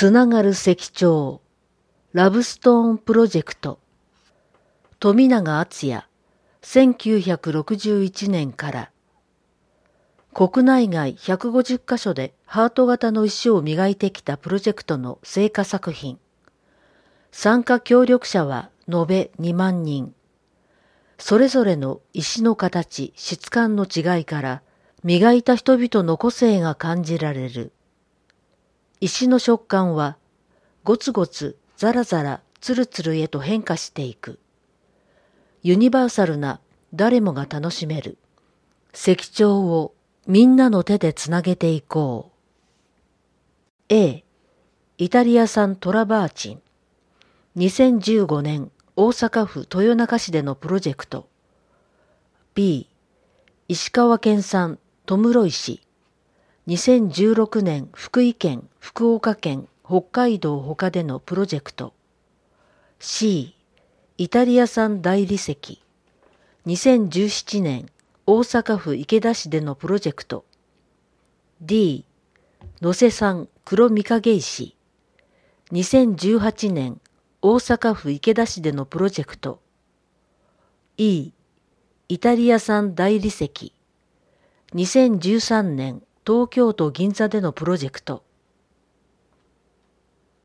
つながる石彫、ラブストーンプロジェクト、富永敦也、1961年から。国内外150カ所でハート型の石を磨いてきたプロジェクトの成果作品。参加協力者は延べ2万人。それぞれの石の形、質感の違いから、磨いた人々の個性が感じられる。石の食感は、ゴツゴツ、ザラザラ、ツルツルへと変化していく。ユニバーサルな誰もが楽しめる。石彫をみんなの手でつなげていこう。A、イタリア産トラバーチン。2015年大阪府豊中市でのプロジェクト。B、石川県産トムロ石。2016年福井県、福岡県、北海道他でのプロジェクト。C、イタリア産大理石。2017年大阪府池田市でのプロジェクト。D、能勢産黒御影石。2018年大阪府池田市でのプロジェクト。E、イタリア産大理石。2013年東京都銀座でのプロジェクト。